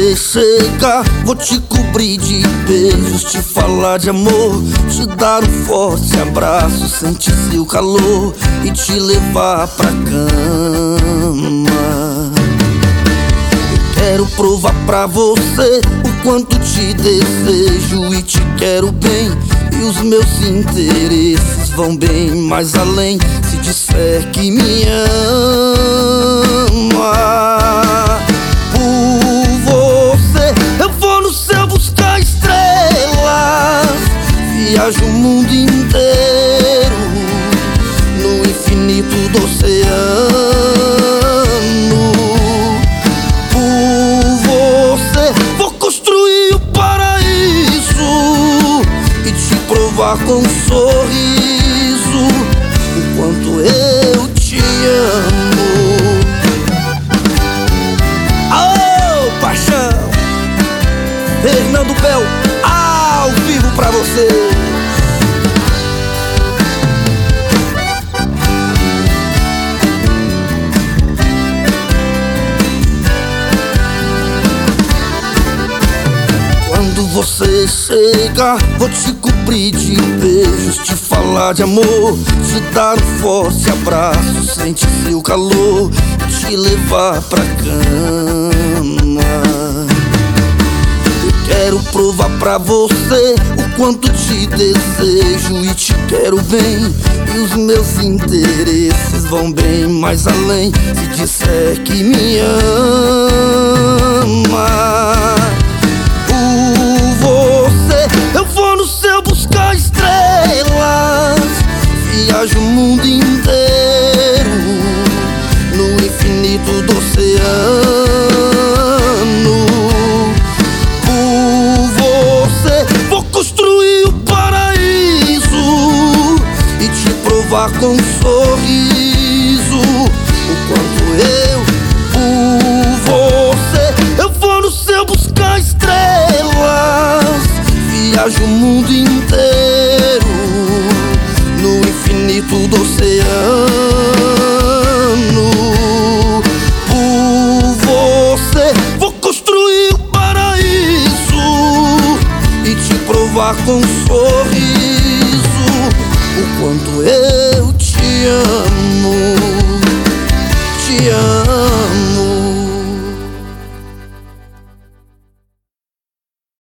você chegar, vou te cobrir de beijos, te falar de amor, te dar um forte abraço, sentir seu calor e te levar pra cama. Quero provar pra você o quanto te desejo e te quero bem. E os meus interesses vão bem mais além. Se disser que me ama, por você eu vou no céu buscar estrelas, viajo o mundo inteiro no infinito do oceano. Com um sorriso o quanto eu te amo. Oh, paixão! Fernando Bel, ao vivo pra você. Quando você chega, vou te cobrir de beijos, te falar de amor, te dar um forte abraço, sentir seu calor, te levar pra cama. Eu quero provar pra você o quanto te desejo e te quero bem. E os meus interesses vão bem mais além. Se disser que me ama, eu vou no céu buscar estrelas, viajo o mundo inteiro no infinito do oceano. Por você vou construir o paraíso e te provar com um sorriso o quanto eu, por você eu vou no céu buscar estrelas, viajo o mundo inteiro no infinito do oceano. Por você vou construir o paraíso e te provar com um sorriso o quanto eu te amo, te amo.